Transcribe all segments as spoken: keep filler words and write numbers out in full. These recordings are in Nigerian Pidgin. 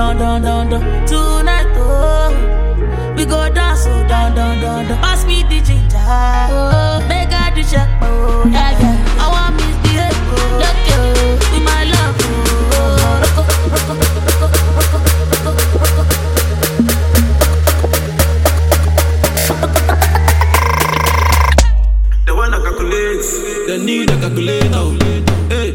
down, down, down, down. Tonight, oh, we go dance, so down, down, down, down. Pass me the ginger, oh, make I do check, oh, yeah, yeah. I want misbehave, oh, look you, with my love, oh, rocko, rocko, rocko, rocko, rocko, rocko. They wanna calculate, they need a calculator, hey.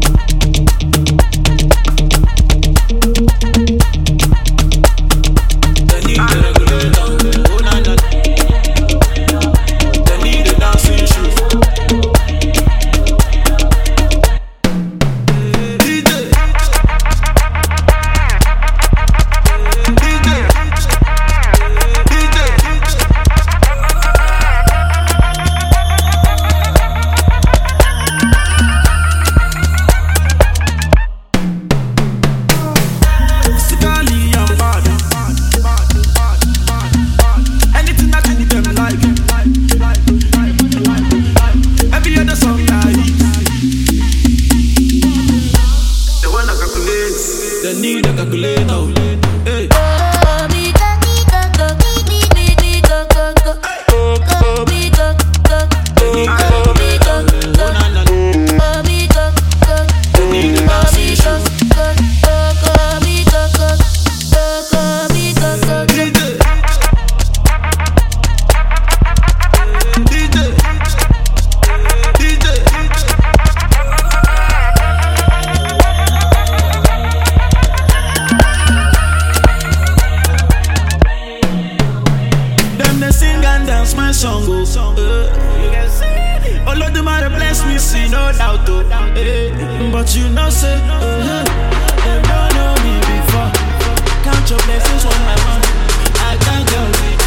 They need a calculator, hey. My song goes uh, you can see all of them are bless me, see no doubt oh, uh, but you know say uh, they don't know me before. Count your blessings one by one. I can't go